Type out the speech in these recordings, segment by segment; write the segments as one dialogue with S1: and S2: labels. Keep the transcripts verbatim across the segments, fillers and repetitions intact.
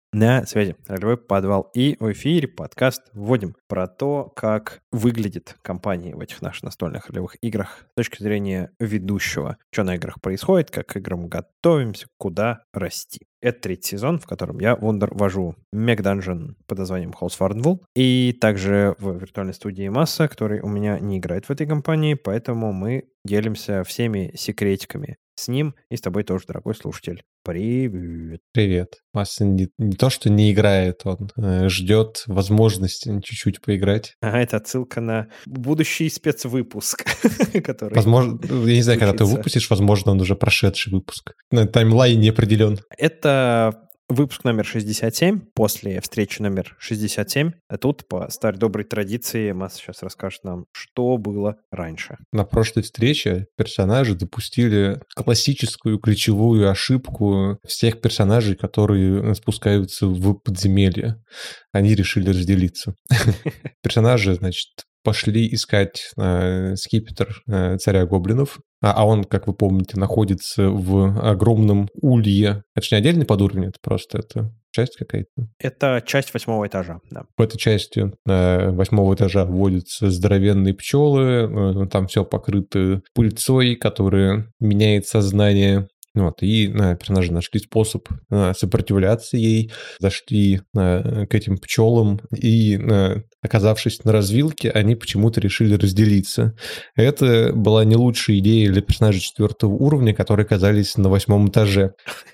S1: На связи Ролевой подвал и в эфире подкаст «Вводим» про то, как выглядит компания в этих наших настольных ролевых играх с точки зрения ведущего. Что на играх происходит, как к играм готовимся, куда расти. Это третий сезон, в котором я, Вундер, вожу мег-данжен под названием Halls Farnвул, и также в виртуальной студии Масса, который у меня не играет в этой компании, поэтому мы делимся всеми секретиками с ним и с тобой тоже, дорогой слушатель. Привет.
S2: Привет. Масса не, не то, что не играет, он э, ждет возможности чуть-чуть поиграть.
S1: Ага, это отсылка на будущий спецвыпуск, который
S2: Возможно, я не знаю, когда ты
S1: случится.
S2: выпустишь, возможно, он уже прошедший выпуск. На таймлайн не определен.
S1: Это выпуск номер шестьдесят семь, после встречи номер шестьдесят семь. А тут, по старой доброй традиции, Масса сейчас расскажет нам, что было раньше.
S2: На прошлой встрече персонажи допустили классическую ключевую ошибку всех персонажей, которые спускаются в подземелье. Они решили разделиться. Персонажи, значит, пошли искать э, скипетр э, царя гоблинов, а, а он, как вы помните, находится в огромном улье. Это же не отдельный подуровень, это просто это часть какая-то.
S1: Это часть восьмого этажа, да.
S2: В этой части э, восьмого этажа водятся здоровенные пчелы, э, там все покрыто пыльцой, которая меняет сознание. Вот, и э, персонажи нашли способ э, сопротивляться ей, зашли э, к этим пчелам, и, э, оказавшись на развилке, они почему-то решили разделиться. Это была не лучшая идея для персонажей четвертого уровня, которые оказались на восьмом этаже.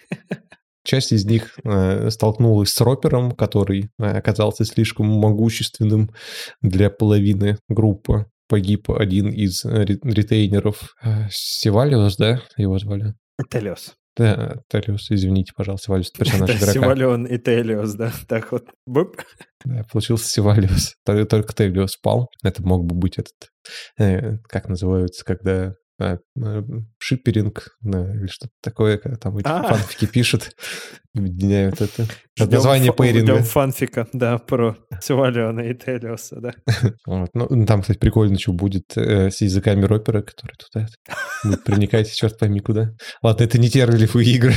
S2: Часть из них э, столкнулась с Ропером, который э, оказался слишком могущественным для половины группы. Погиб один из ре- ретейнеров. Э, Севалиус, да, его звали?
S1: Телиос.
S2: Да, Телиос, извините, пожалуйста, Севалиус, персонаж
S1: Да,
S2: игрока.
S1: Севалион и Телиос, да. Так вот. Буп.
S2: Да, получился Севалиус. Только, только Телиос спал. Это мог бы быть этот, э, как называется, когда э, э, шиперинг, да, или что-то такое, когда там эти
S1: А.
S2: фанфики пишут, объединяют это.
S1: Ждем
S2: Название
S1: фа-
S2: пейринга.
S1: Ждем фанфика, да, про Севалиона и Телиоса, да.
S2: Вот. Ну, там, кстати, прикольно, что будет э, с языками Ропера, который туда будет проникать, черт пойми куда. Ладно, это не те ролевые игры.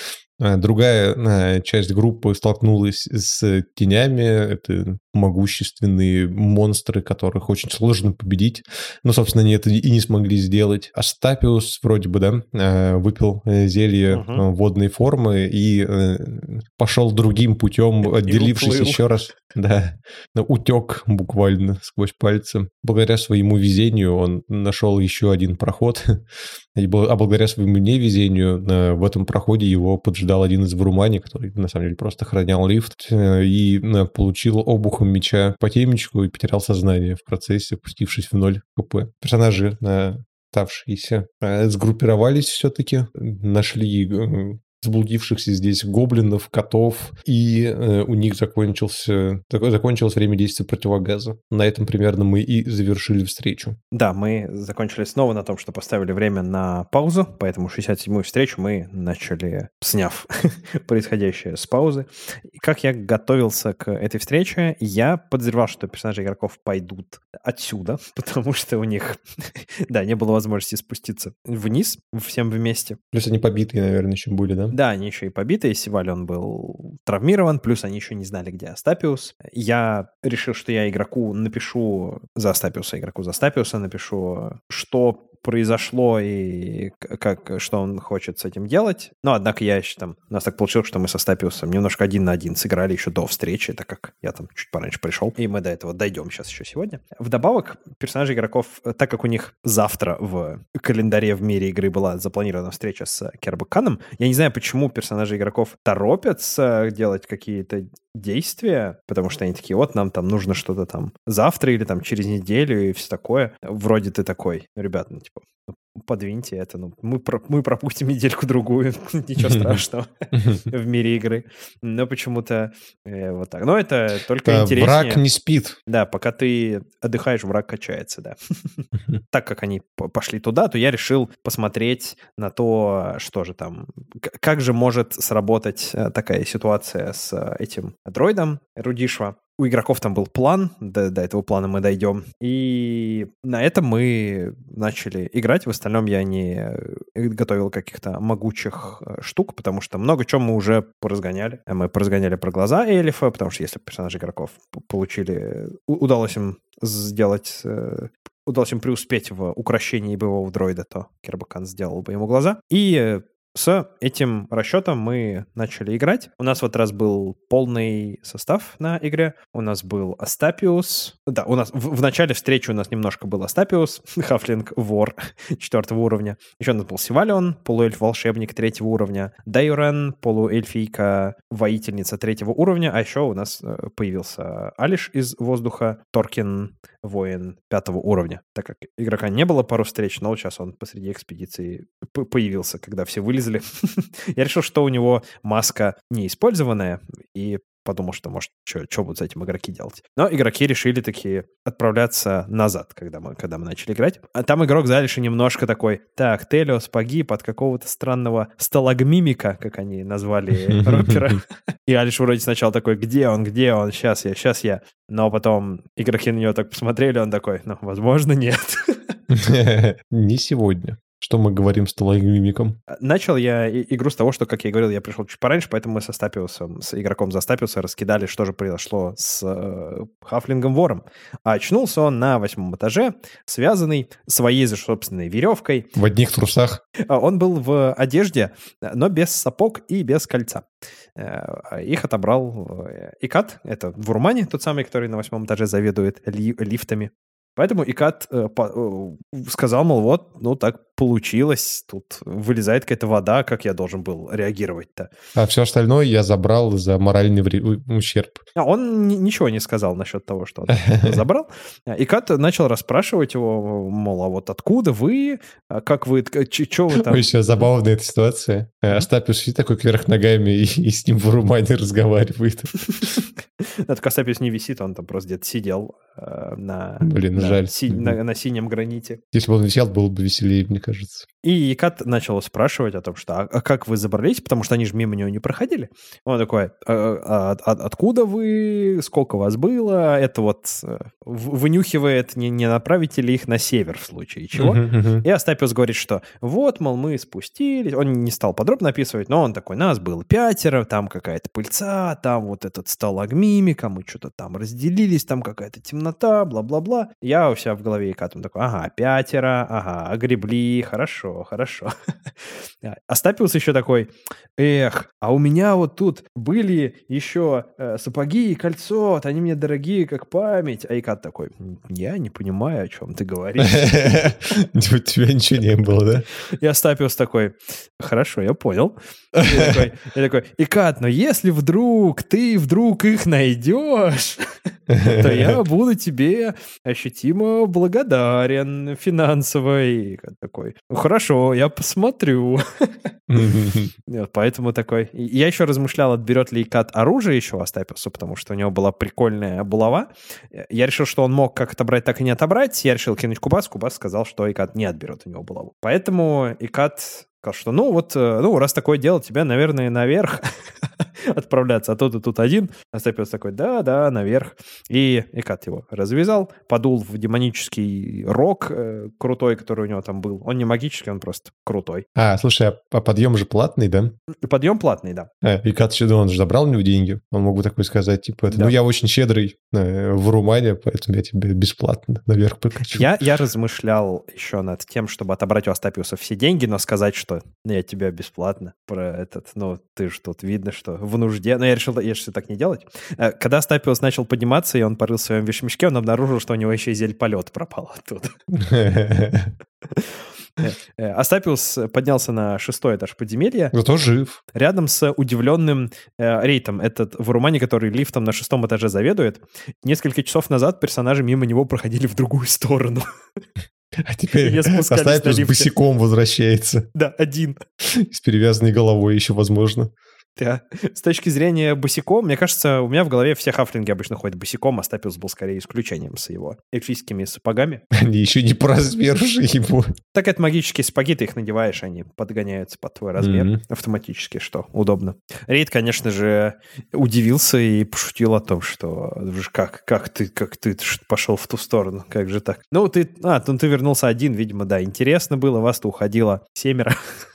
S2: Другая часть группы столкнулась с тенями. Это могущественные монстры, которых очень сложно победить. Но, собственно, они это и не смогли сделать. Астапиус вроде бы, да, выпил зелье uh-huh. водной формы и пошел другим путем, отделившись еще раз. Да, утек буквально сквозь пальцы. Благодаря своему везению он нашел еще один проход. А благодаря своему невезению в этом проходе его поджидал один из врумани, который на самом деле просто охранял лифт, и получил обухом меча по темечку и потерял сознание в процессе, опустившись в ноль хп. Персонажи, оставшиеся, сгруппировались все-таки, нашли заблудившихся здесь гоблинов, котов, и э, у них закончился, такое, закончилось время действия противогаза. На этом примерно мы и завершили встречу.
S1: Да, мы закончили снова на том, что поставили время на паузу, поэтому шестьдесят седьмую встречу мы начали, сняв происходящее с паузы. И как я готовился к этой встрече, я подозревал, что персонажи игроков пойдут отсюда, потому что у них, да, не было возможности спуститься вниз всем вместе.
S2: Плюс они побитые, наверное, еще были, да?
S1: Да, они еще и побиты, Севалион был травмирован, плюс они еще не знали, где Астапиус. Я решил, что я игроку напишу за Астапиуса, игроку за Астапиуса напишу, что произошло и как, что он хочет с этим делать. Но, однако, я еще там... У нас так получилось, что мы со Астапиусом немножко один на один сыграли еще до встречи, так как я там чуть пораньше пришел, и мы до этого дойдем сейчас еще сегодня. Вдобавок, персонажи игроков, так как у них завтра в календаре в мире игры была запланирована встреча с Кербаканом, я не знаю, почему персонажи игроков торопятся делать какие-то действия, потому что они такие, вот, нам там нужно что-то там завтра или там через неделю и все такое. Вроде ты такой, ребят, ну, типа, подвиньте это, ну, мы, про, мы пропустим недельку-другую, ничего страшного в мире игры. Но почему-то э, вот так. Но это только
S2: да,
S1: интереснее.
S2: Враг не спит.
S1: Да, пока ты отдыхаешь, враг качается, да. Так как они пошли туда, то я решил посмотреть на то, что же там, как же может сработать такая ситуация с этим дроидом Рудишва. у игроков там был план, до, до этого плана мы дойдем, и на этом мы начали играть. В остальном я не готовил каких-то могучих штук, потому что много чего мы уже поразгоняли. Мы поразгоняли про глаза эльфа, потому что если персонажи игроков получили... Удалось им сделать... Удалось им преуспеть в укрощении боевого дроида, то Кербакан сделал бы ему глаза. И с этим расчетом мы начали играть. У нас в этот раз был полный состав на игре. У нас был Астапиус. Да, у нас в, в начале встречи у нас немножко был Астапиус, Хафлинг Вор четвертого уровня. Еще у нас был Сивалион, полуэльф-волшебник третьего уровня. Дайурен, полуэльфийка-воительница третьего уровня. А еще у нас появился Алиш из воздуха, Торкин, воин пятого уровня. Так как игрока не было пару встреч, но сейчас он посреди экспедиции появился, когда все вылезли. Я решил, что у него маска неиспользованная, и подумал, что, может, что будут с этим игроки делать. Но игроки решили такие отправляться назад, когда мы, когда мы начали играть. А там игрок Залиша немножко такой: так, Телиос погиб от какого-то странного сталагмимика, как они назвали ропера. И Алиш вроде сначала такой: где он, где он, сейчас я, сейчас я. Но потом игроки на него так посмотрели, он такой: ну, возможно, нет.
S2: Не сегодня. Что мы говорим с сталагмимиком?
S1: Начал я игру с того, что, как я и говорил, я пришел чуть пораньше, поэтому мы со Стапиусом, с игроком за Стапиуса раскидали, что же произошло с э, Хафлингом Вором. А очнулся он на восьмом этаже, связанный своей же собственной веревкой.
S2: В одних трусах?
S1: Он был в одежде, но без сапог и без кольца. Их отобрал Икат, это в Урмане, тот самый, который на восьмом этаже заведует ли, лифтами. Поэтому Икат э, по, э, сказал, мол, вот, ну так получилось, тут вылезает какая-то вода, как я должен был реагировать-то.
S2: А все остальное я забрал за моральный вре- ущерб.
S1: А он н- ничего не сказал насчет того, что он забрал. Икат начал расспрашивать его, мол, а вот откуда вы, как вы, что вы там...
S2: Ой, сейчас забавная эта ситуация. Астапиус сидит такой кверх ногами и, и с ним в Урмане разговаривает.
S1: Так Астапиус не висит, он там просто где-то сидел на...
S2: Блин,
S1: на,
S2: жаль.
S1: Си, на, на синем граните.
S2: Если бы он висел, было бы веселее, мне кажется.
S1: И Икат начал спрашивать о том, что а, а как вы забрались, потому что они же мимо него не проходили. Он такой: а, а, а, откуда вы, сколько вас было? Это вот вынюхивает, не, не направите ли их на север в случае чего. Uh-huh, uh-huh. И Астапиус говорит, что вот, мол, мы спустились. Он не стал подробно описывать, но он такой: нас было пятеро, там какая-то пыльца, там вот этот сталагмимик, мы что-то там разделились, там какая-то темнота, бла-бла-бла. Я у себя в голове Икатом такой: ага, пятеро, ага, огребли, хорошо, хорошо. Астапиус еще такой: эх, а у меня вот тут были еще э, сапоги и кольцо, вот они мне дорогие, как память. А Икат такой: я не понимаю, о чем ты говоришь.
S2: У тебя ничего не было, да?
S1: И Астапиус такой: хорошо, я понял. Я такой: Икат, но если вдруг ты вдруг их найдешь, то я буду тебе ощутимо благодарен финансово. И такой: ну хорошо, я посмотрю. Поэтому такой... Я еще размышлял, отберет ли Икат оружие еще Астапиусу, потому что у него была прикольная булава. Я решил, что он мог как отобрать, так и не отобрать. Я решил кинуть Кубас. Кубас сказал, что Икат не отберет у него булаву. Поэтому Икат сказал, что ну вот, ну раз такое дело, тебе, наверное, наверх отправляться, а тут и тут один. Астапиус такой: да-да, наверх. И Икат его развязал, подул в демонический рог э, крутой, который у него там был. Он не магический, он просто крутой.
S2: А, слушай, а подъем же платный, да?
S1: Подъем платный, да.
S2: А, Икат еще, он же забрал у него деньги. Он мог бы такой сказать, типа, да. ну я очень щедрый э, в Урмане, поэтому я тебе бесплатно наверх покачу.
S1: Я, я размышлял еще над тем, чтобы отобрать у Астапиуса все деньги, но сказать, что я тебя бесплатно про этот, ну ты же тут видно, что в нужде. Но я решил, я решил так не делать. Когда Астапиус начал подниматься, и он порыл в своем вещмешке, он обнаружил, что у него еще и зель полет пропал оттуда. Астапиус поднялся на шестой этаж подземелья.
S2: Зато жив.
S1: Рядом с удивленным э, Рейтом, этот в Урмане, который лифтом на шестом этаже заведует. Несколько часов назад персонажи мимо него проходили в другую сторону.
S2: А теперь Астапиус босиком возвращается.
S1: Да, один.
S2: С перевязанной головой еще, возможно.
S1: Да. С точки зрения босиком, мне кажется, у меня в голове все хафлинги обычно ходят босиком, а Стапиус был скорее исключением с его эльфийскими сапогами.
S2: Они еще не по размеру же его.
S1: Так это магические сапоги, ты их надеваешь, они подгоняются под твой размер
S2: Mm-hmm.
S1: автоматически, что удобно. Рейд, конечно же, удивился и пошутил о том, что как, как ты, как ты пошел в ту сторону, как же так? Ну, ты, а, ну, ты вернулся один, видимо, да, интересно было, вас-то уходило семеро.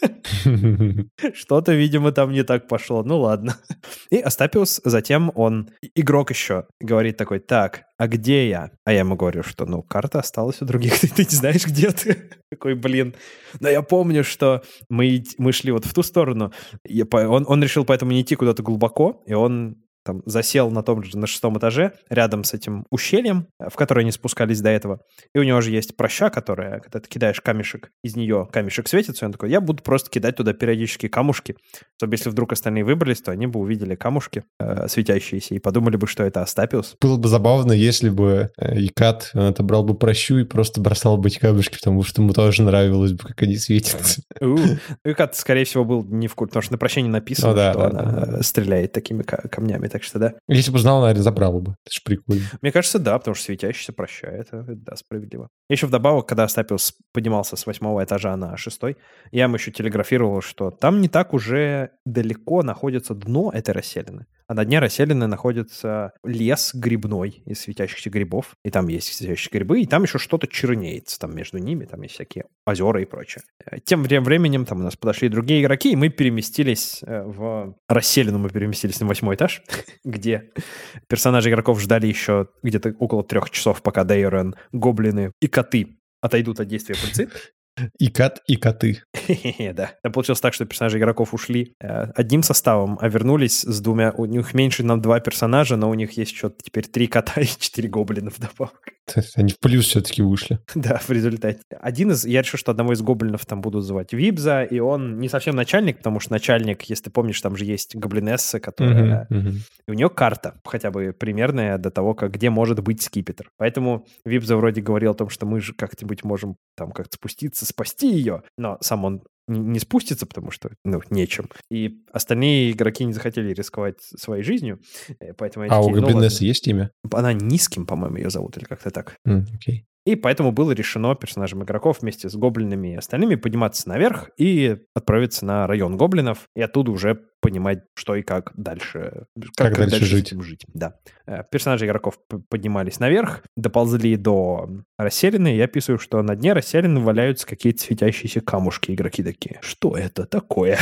S1: Что-то, видимо, там не так пошло. Ну, ладно. И Астапиус, затем он, игрок еще, говорит такой, так, а где я? А я ему говорю, что, ну, карта осталась у других, ты, ты не знаешь, где ты. Такой, блин. Но я помню, что мы, мы шли вот в ту сторону. Я, он, он решил поэтому не идти куда-то глубоко, и он там засел на том же, на шестом этаже, рядом с этим ущельем, в которое они спускались до этого. И у него же есть проща, которая, когда ты кидаешь камешек, из нее камешек светится, и он такой, я буду просто кидать туда периодически камушки, чтобы если вдруг остальные выбрались, то они бы увидели камушки э, светящиеся и подумали бы, что это Астапиус.
S2: Было бы забавно, если бы Икат отобрал бы прощу и просто бросал бы эти камушки, потому что ему тоже нравилось бы, как они светятся.
S1: Икат, скорее всего, был не в курсе, потому что на проще не написано, что она стреляет такими камнями. Так что да.
S2: Если бы знал, наверное, забрал бы. Это же прикольно.
S1: Мне кажется, да, потому что светящийся прощает. Это, да, справедливо. Еще вдобавок, когда Астапиус поднимался с восьмого этажа на шестой, я ему еще телеграфировал, что там не так уже далеко находится дно этой расселины. А на дне расселины находится лес грибной из светящихся грибов. И там есть светящиеся грибы, и там еще что-то чернеется там между ними. Там есть всякие озера и прочее. Тем временем там у нас подошли другие игроки, и мы переместились в расселину, мы переместились на восьмой этаж, где персонажи игроков ждали еще где-то около трех часов, пока Дейрен, гоблины и коты отойдут от действия пыльцы.
S2: И кот, и коты.
S1: Да. Там получилось так, что персонажи игроков ушли э, одним составом, а вернулись с двумя. У них меньше нам два персонажа, но у них есть что-то теперь три кота и четыре гоблина вдобавок.
S2: Они в плюс все-таки вышли.
S1: Да, в результате. Один из... Я решил, что одного из гоблинов там буду звать Вибза, и он не совсем начальник, потому что начальник, если ты помнишь, там же есть гоблинесса, которая... Uh-huh, uh-huh. И у нее карта, хотя бы примерная, до того, как где может быть скипетр. Поэтому Вибза вроде говорил о том, что мы же как-нибудь можем там как-то спуститься, спасти ее, но сам он не спустится, потому что, ну, нечем. И остальные игроки не захотели рисковать своей жизнью, поэтому...
S2: А такие, у гоблинессы ну, есть имя?
S1: Она Низким, по-моему, ее зовут, или как-то так.
S2: Mm, okay.
S1: И поэтому было решено персонажам игроков вместе с гоблинами и остальными подниматься наверх и отправиться на район гоблинов, и оттуда уже понимать, что и как дальше,
S2: как, как дальше, дальше жить.
S1: жить. Да. Персонажи игроков поднимались наверх, доползли до расселины, и я описываю, что на дне расселины валяются какие-то светящиеся камушки. Игроки такие, что это такое?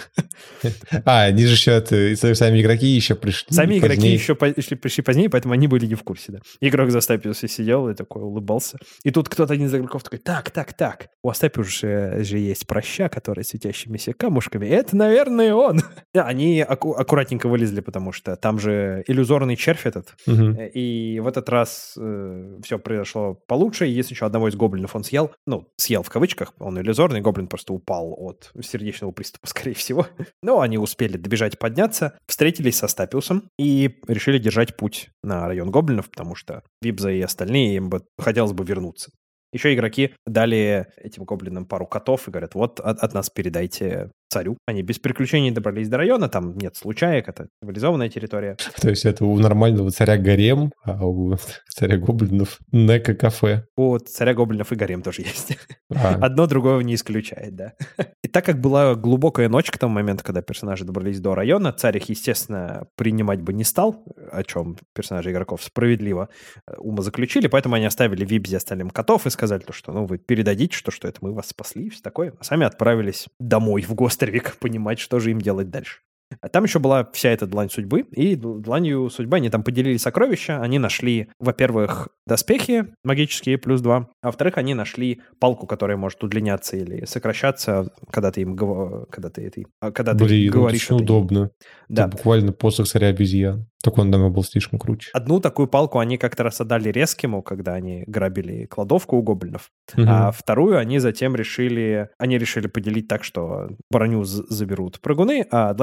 S2: А, они же еще, сами игроки еще пришли
S1: Сами игроки еще пришли позднее, поэтому они были не в курсе, да. Игрок за Астапиуса сидел и такой улыбался. И тут кто-то один из игроков такой, так, так, так, у Астапиуса же есть проща, которая светящимися камушками. Это, наверное, он. Они аку- аккуратненько вылезли, потому что там же иллюзорный червь этот.
S2: Угу.
S1: И в этот раз э, все произошло получше. Есть еще одного из гоблинов он съел. Ну, съел в кавычках. Он иллюзорный. Гоблин просто упал от сердечного приступа, скорее всего. Но они успели добежать, подняться. Встретились со Астапиусом и решили держать путь на район гоблинов, потому что Вибза и остальные им бы хотелось бы вернуться. Еще игроки дали этим гоблинам пару котов и говорят, вот от, от нас передайте царю. Они без приключений добрались до района, там нет случаек, это цивилизованная территория.
S2: То есть это у нормального царя гарем, а у царя гоблинов неко-кафе.
S1: У царя гоблинов и гарем тоже есть.
S2: А.
S1: Одно другого не исключает, да. И так как была глубокая ночь к тому моменту, когда персонажи добрались до района, царь их, естественно, принимать бы не стал, о чем персонажи игроков справедливо умозаключили, поэтому они оставили Вибзе остальным котов и сказали, что ну вы передадите, что, что это мы вас спасли и все такое, а сами отправились домой в Гостервик понимать, что же им делать дальше. А там еще была вся эта длань судьбы, и дланью судьбы они там поделили сокровища, они нашли, во-первых, доспехи магические плюс два, а во-вторых, они нашли палку, которая может удлиняться или сокращаться, когда ты им когда ты этой, когда
S2: Блин,
S1: ты говоришь.
S2: Блин, удобно.
S1: Да.
S2: Это буквально посох царя обезьян. Так он дома был слишком круче.
S1: Одну такую палку они как-то раз отдали Рескиму, когда они грабили кладовку у гоблинов,
S2: угу.
S1: А вторую они затем решили, они решили поделить так, что броню заберут прыгуны, а длань судьбы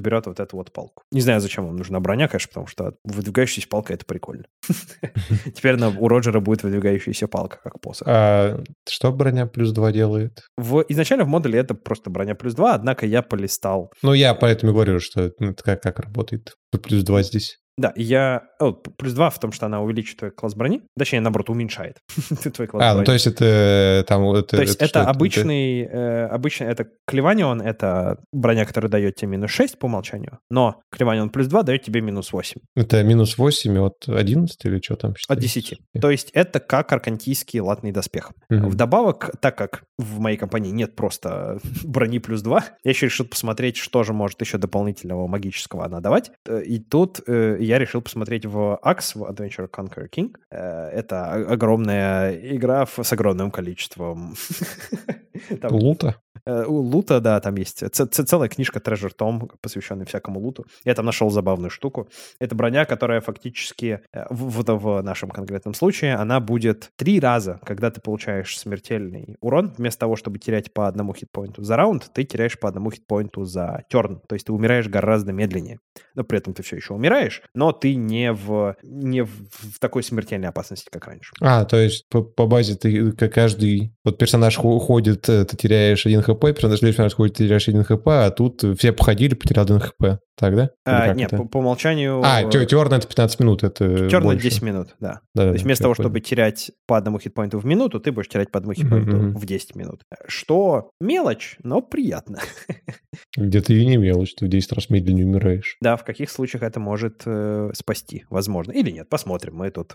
S1: разберет вот эту вот палку. Не знаю, зачем вам нужна броня, конечно, потому что выдвигающаяся палка — это прикольно. Теперь у Роджера будет выдвигающаяся палка, как посох.
S2: А что броня плюс два делает?
S1: В, изначально в модуле это просто броня плюс два, однако я полистал.
S2: Ну, я поэтому и говорю, что это как, как работает. Плюс два здесь.
S1: Да, я... О, плюс два в том, что она увеличит твой класс брони. Точнее, наоборот, уменьшает твой класс
S2: а,
S1: брони.
S2: ну то есть это... Там, это
S1: то есть это, это обычный...
S2: Это?
S1: Э, обычный это Клеванион, это броня, которая дает тебе минус шесть по умолчанию, но Клеванион плюс два дает тебе минус восемь.
S2: Это минус восемь от одиннадцати или что там?
S1: От десяти. То есть это как аркантийский латный доспех. Угу. Вдобавок, так как в моей компании нет просто брони плюс два, я еще решил посмотреть, что же может еще дополнительного магического она давать. И тут э, я решил посмотреть в Axe, в Adventure Conquer King. Э, это огромная игра с огромным количеством...
S2: Там, лута?
S1: Э, лута, да, там есть ц- ц- целая книжка Treasure Tom, посвященная всякому луту. Я там нашел забавную штуку. Это броня, которая фактически в, в, в нашем конкретном случае, она будет три раза, когда ты получаешь смертельный урон, вместо того, чтобы терять по одному хитпоинту за раунд, ты теряешь по одному хитпоинту за терн. То есть ты умираешь гораздо медленнее. Но при этом ты все еще умираешь, но ты не в, не в, в такой смертельной опасности, как раньше.
S2: А, то есть по, по базе ты каждый... Вот персонаж уходит, ты теряешь один хп, персонаж персонаж уходит, ты теряешь один хп, а тут все походили, потерял один хп. Так, да?
S1: А, нет, по, по умолчанию...
S2: А, терн это пятнадцать минут, это
S1: Терн это десять минут, да. да. То есть вместо того, понял. чтобы терять по одному хитпоинту в минуту, ты будешь терять по одному хитпоинту mm-hmm. в десять минут. Что мелочь, но приятно.
S2: Где-то и не мелочь, ты в десять раз медленнее умираешь.
S1: Да, в каких случаях это может э, спасти, возможно. Или нет, посмотрим. Мы тут...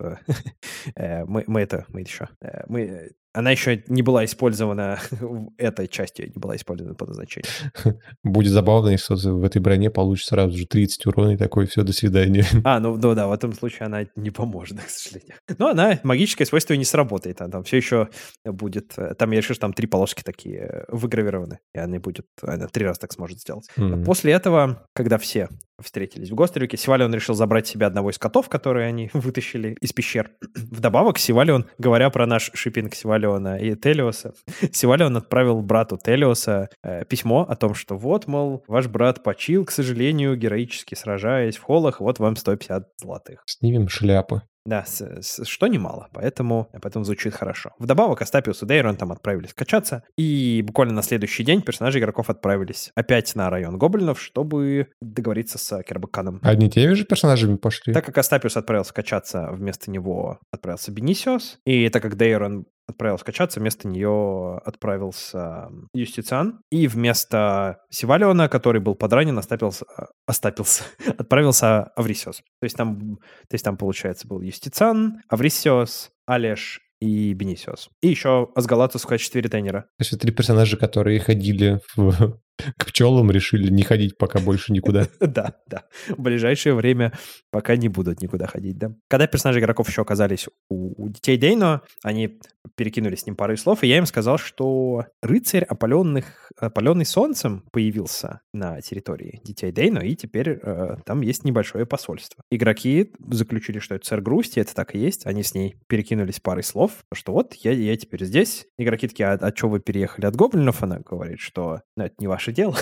S1: Э, мы, мы это... Мы еще... Э, мы... Она еще не была использована, этой частью не была использована по назначению.
S2: Будет забавно, если в этой броне получишь сразу же тридцать урона и такой, все, до свидания.
S1: А, ну да, да, в этом случае она не поможет, к сожалению. Но она, магическое свойство не сработает. Она там все еще будет... Там, я решил, что там три полоски такие выгравированы, и она будет... Она три раза так сможет сделать. Mm-hmm. После этого, когда все встретились в Гострюке, Сивалион решил забрать себе одного из котов, которые они вытащили из пещер. Вдобавок, Сивалион, говоря про наш шиппинг Сивалиона и Телиоса, Сивалион отправил брату Телиоса э, письмо о том, что вот, мол, ваш брат почил, к сожалению, героически сражаясь в холлах, вот вам сто пятьдесят золотых.
S2: Снимем шляпы.
S1: Да, с, с, что немало, поэтому, поэтому звучит хорошо. Вдобавок, Астапиус и Дейрон там отправились качаться, и буквально на следующий день персонажи игроков отправились опять на район гоблинов, чтобы договориться с Кербаканом.
S2: Одни теми же персонажами пошли?
S1: Так как Астапиус отправился качаться, вместо него отправился Бенисиос, и так как Дейрон отправился качаться, вместо нее отправился Юстициан, и вместо Сивалиона, который был подранен, Астапился, Астапился, отправился Аврисиос. То есть там, то есть там, получается, был Юстициан, Аврисиос, Алеш и Бенисиос. И еще Асгалатус в качестве ретейнера.
S2: То есть три персонажа, которые ходили в... к пчелам, решили не ходить пока больше никуда.
S1: Да, да. В ближайшее время пока не будут никуда ходить, да. Когда персонажи игроков еще оказались у детей Дейно, они перекинулись с ним парой слов, и я им сказал, что рыцарь, опаленных, опаленный солнцем, появился на территории детей Дейно, и теперь э, там есть небольшое посольство. Игроки заключили, что это сэр Грусти, это так и есть. Они с ней перекинулись парой слов, что вот, я, я теперь здесь. Игроки такие, а, а что вы переехали от гоблинов? Она говорит, что ну, это не ваше дело.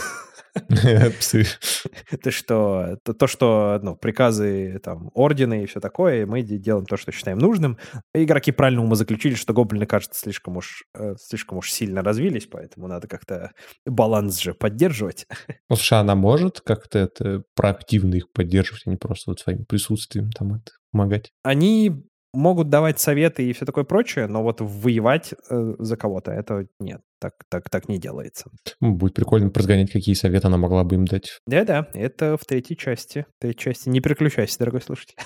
S2: Псы.
S1: То, что, то, то, что ну, приказы там, ордена и все такое, мы делаем то, что считаем нужным. Игроки правильно умозаключили, что гоблины, кажется, слишком уж, слишком уж сильно развились, поэтому надо как-то баланс же поддерживать.
S2: Ну, слушай, она может как-то это проактивно их поддерживать, а не просто вот своим присутствием там это помогать?
S1: Они могут давать советы и все такое прочее, но вот воевать э, за кого-то это нет. Так, так, так не делается.
S2: Будет прикольно разгонять, какие советы она могла бы им дать.
S1: Да-да, это в третьей части. В третьей части. Не переключайся, дорогой слушатель.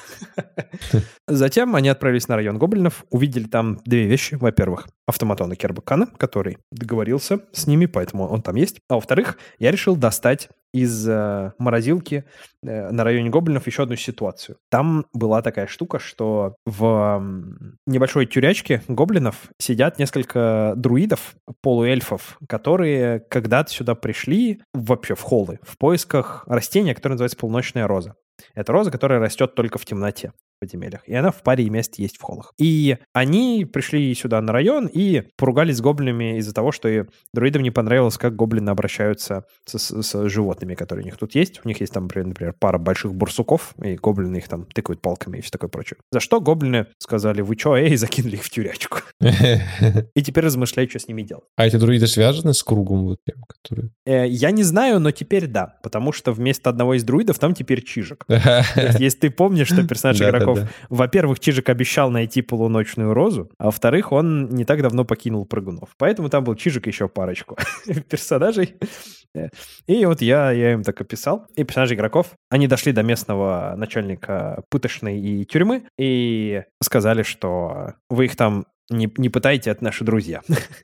S1: Затем они отправились на район гоблинов, увидели там две вещи. Во-первых, автоматона Кербакана, который договорился с ними, поэтому он там есть. А во-вторых, я решил достать из э, морозилки э, на районе гоблинов еще одну ситуацию. Там была такая штука, что в э, небольшой тюрячке гоблинов сидят несколько друидов, полуэльфов, которые когда-то сюда пришли, вообще в холлы, в поисках растения, которое называется полуночная роза. Это роза, которая растет только в темноте. подземельях, и она в паре мест есть в холлах. И они пришли сюда на район и поругались с гоблинами из-за того, что и друидам не понравилось, как гоблины обращаются с, с, с животными, которые у них тут есть. У них есть там, например, пара больших барсуков, и гоблины их там тыкают палками и все такое прочее. За что гоблины сказали: вы чё, эй, и закинули их в тюрячку. И теперь размышляю, что с ними делать.
S2: А эти друиды связаны с кругом? Вот прям, который...
S1: Я не знаю, но теперь да, потому что вместо одного из друидов там теперь Чижик. Если ты помнишь, что персонаж игроков, во-первых, Чижик обещал найти полуночную розу, а во-вторых, он не так давно покинул прыгунов. Поэтому там был Чижик и еще парочку персонажей. И вот я, я им так описал. И персонажи игроков, они дошли до местного начальника пыточной и тюрьмы и сказали, что вы их там не, не пытайте, это наши друзья.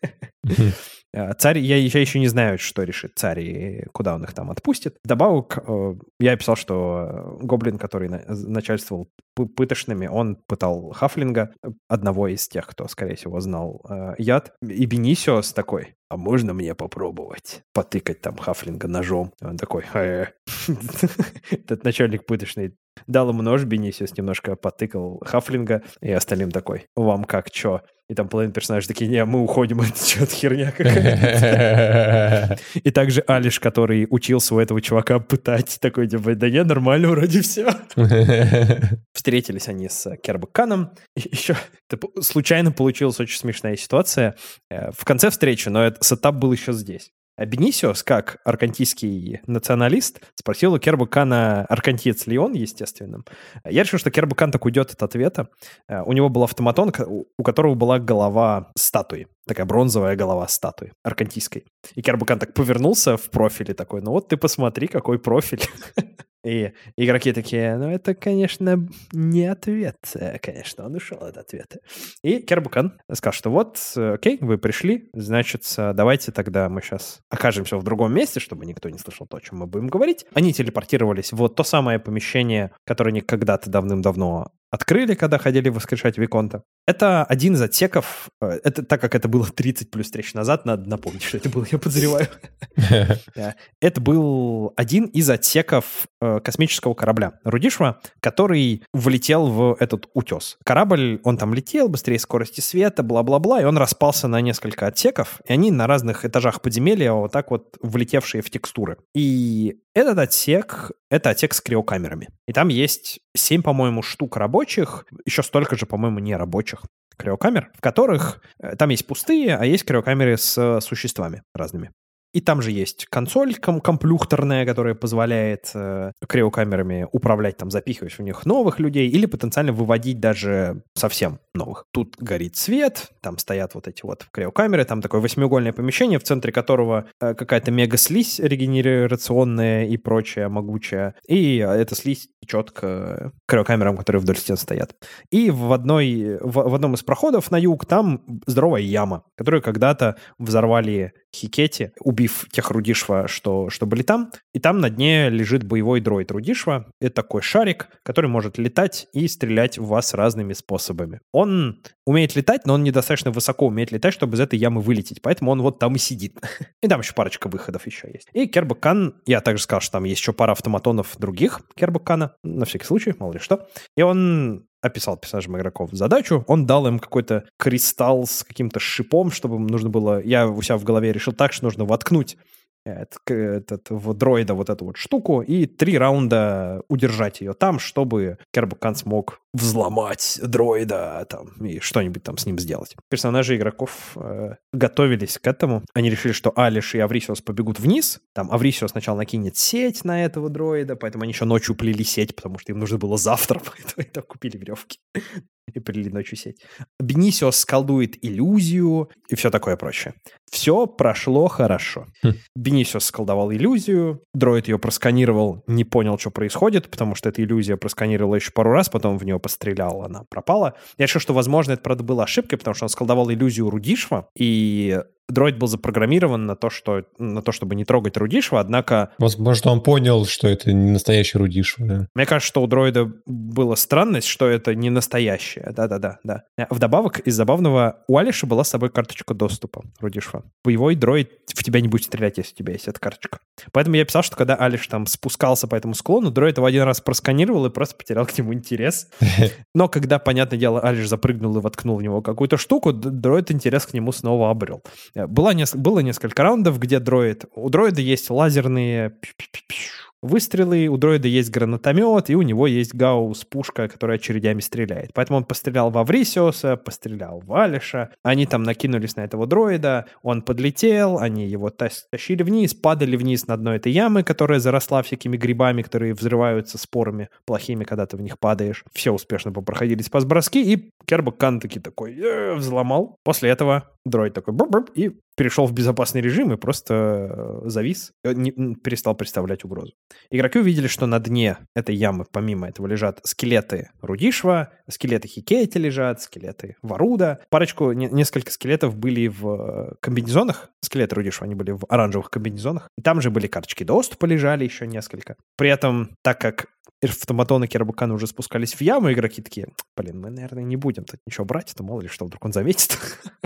S1: Царь, я, я еще не знаю, что решит царь и куда он их там отпустит. Вдобавок, я описал, что гоблин, который начальствовал пыточными, он пытал хафлинга, одного из тех, кто, скорее всего, знал э, яд. И Бенисиос такой: а можно мне попробовать потыкать там хафлинга ножом? И он такой: э. Этот начальник пыточный дал ему нож, Бенисиос немножко потыкал хафлинга, и остальным такой: вам как, чё? И там половина персонажей такие: не, мы уходим, это что-то херня какая-то. И также Алиш, который учился у этого чувака пытать, такой типа: да не, нормально вроде все. Встретились они с Кербаканом. Еще случайно получилась очень смешная ситуация. В конце встречи, но этот сетап был еще здесь. Бенисиос, как аркантийский националист, спросил у Кербакана, аркантиец ли он, естественно. Я решил, что Кербакан так уйдет от ответа. У него был автоматон, у которого была голова статуи. Такая бронзовая голова статуи аркантийской. И Кербакан так повернулся в профиле такой: ну вот ты посмотри, какой профиль. И игроки такие: ну это, конечно, не ответ. Конечно, он ушел от ответа. И Кербакан сказал, что вот, окей, вы пришли, значит, давайте тогда мы сейчас окажемся в другом месте, чтобы никто не слышал то, о чем мы будем говорить. Они телепортировались в вот то самое помещение, которое они когда-то давным-давно открыли, когда ходили воскрешать Виконта. Это один из отсеков, это, так как это было тридцать плюс встреч назад, надо напомнить, что это было, я подозреваю. Это был один из отсеков космического корабля Рудишва, который влетел в этот утес. Корабль, он там летел быстрее скорости света, бла-бла-бла, и он распался на несколько отсеков, и они на разных этажах подземелья вот так вот влетевшие в текстуры. И этот отсек, это отсек с криокамерами. И там есть семь, по-моему, штук рабочих, еще столько же, по-моему, нерабочих криокамер, в которых там есть пустые, а есть криокамеры с существами разными. И там же есть консоль ком- комплюхтерная, которая позволяет э, криокамерами управлять, там, запихивать в них новых людей или потенциально выводить даже совсем новых. Тут горит свет, там стоят вот эти вот криокамеры, там такое восьмиугольное помещение, в центре которого э, какая-то мега-слизь регенерационная и прочая могучая. И эта слизь течет к криокамерам, которые вдоль стен стоят. И в, одной, в, в одном из проходов на юг там здоровая яма, которую когда-то взорвали Хикети, убив тех Рудишва, что, что были там. И там на дне лежит боевой дроид Рудишва. Это такой шарик, который может летать и стрелять в вас разными способами. Он умеет летать, но он недостаточно высоко умеет летать, чтобы из этой ямы вылететь. Поэтому он вот там и сидит. И там еще парочка выходов еще есть. И Кербакан, я также сказал, что там есть еще пара автоматонов других Кербакана, на всякий случай, мало ли что. И он описал персонажам игроков задачу, он дал им какой-то кристалл с каким-то шипом, чтобы им нужно было... Я у себя в голове решил так, что нужно воткнуть этот, этот, в дроида вот эту вот штуку и три раунда удержать ее там, чтобы Кербакан смог взломать дроида там, и что-нибудь там с ним сделать. Персонажи игроков э, готовились к этому. Они решили, что Алиш и Аврисиос побегут вниз. Там Аврисиос сначала накинет сеть на этого дроида, поэтому они еще ночью плели сеть, потому что им нужно было завтра, поэтому они там купили веревки и плели ночью сеть. Бенисиос сколдует иллюзию и все такое прочее. Все прошло хорошо. Хм. Бенисиос сколдовал иллюзию, дроид ее просканировал, не понял, что происходит, потому что эта иллюзия просканировала еще пару раз, потом в нее пострелял, она пропала. Я решил, что, возможно, это, правда, была ошибкой, потому что он сколдовал иллюзию Рудишва, и дроид был запрограммирован на то, что, на то, чтобы не трогать Рудишва, однако...
S2: Возможно, он понял, что это не настоящий Рудишва. Да?
S1: Мне кажется, что у дроида была странность, что это не настоящий. будущее. Да-да-да. да. Вдобавок, из забавного, у Алиша была с собой карточка доступа, Рудишва. Боевой дроид в тебя не будет стрелять, если у тебя есть эта карточка. Поэтому я писал, что когда Алиш там спускался по этому склону, дроид его один раз просканировал и просто потерял к нему интерес. Но когда, понятное дело, Алиш запрыгнул и воткнул в него какую-то штуку, дроид интерес к нему снова обрел. Было, было несколько раундов, где дроид... У дроида есть лазерные выстрелы, у дроида есть гранатомет, и у него есть гаусс-пушка, которая очередями стреляет. Поэтому он пострелял в Аврисиуса, пострелял в Алиша, они там накинулись на этого дроида, он подлетел, они его тащили вниз, падали вниз на дно этой ямы, которая заросла всякими грибами, которые взрываются спорами плохими, когда ты в них падаешь. Все успешно попроходили спас-броски, и Кербо-Кан таки такой э, взломал. После этого дроид такой бр-бр, и перешел в безопасный режим и просто завис, не, перестал представлять угрозу. Игроки увидели, что на дне этой ямы, помимо этого, лежат скелеты Рудишва, скелеты Хикейти лежат, скелеты Варуда. Парочку, не, несколько скелетов были в комбинезонах. Скелеты Рудишва, они были в оранжевых комбинезонах. И там же были карточки доступа, лежали еще несколько. При этом, так как Автоматон и Кербо-Кан уже спускались в яму, игроки такие, блин, мы, наверное, не будем тут ничего брать, то мало ли что, вдруг он заметит.